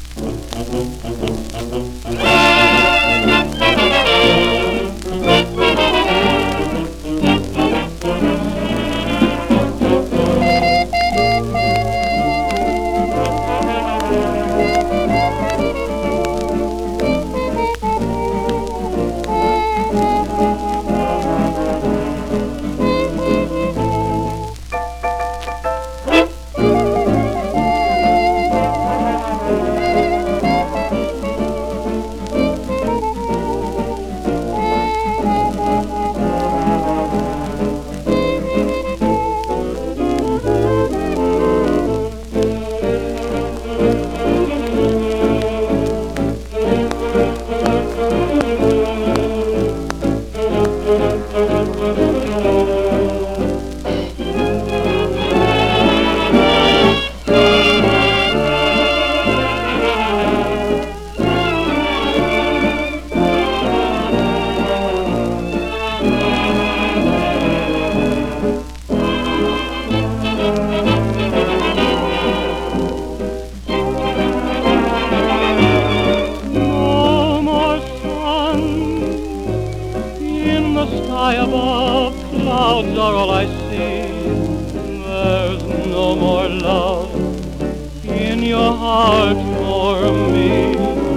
High above, clouds are all I see. There's no more love in your heart for me.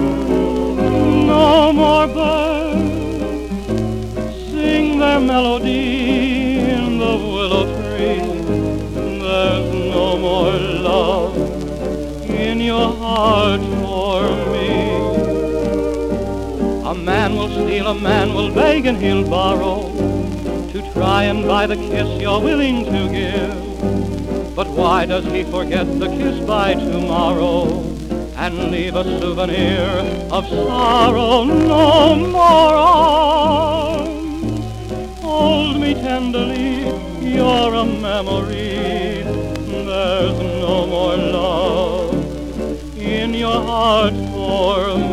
No more birds sing their melody in the willow tree. There's no more love in your heart for me. A man will steal, a man will beg, and he'll borrow to try and buy the kiss you're willing to give. But why does he forget the kiss by tomorrow and leave a souvenir of sorrow? No more arms, hold me tenderly, you're a memory. There's no more love in your heart for me.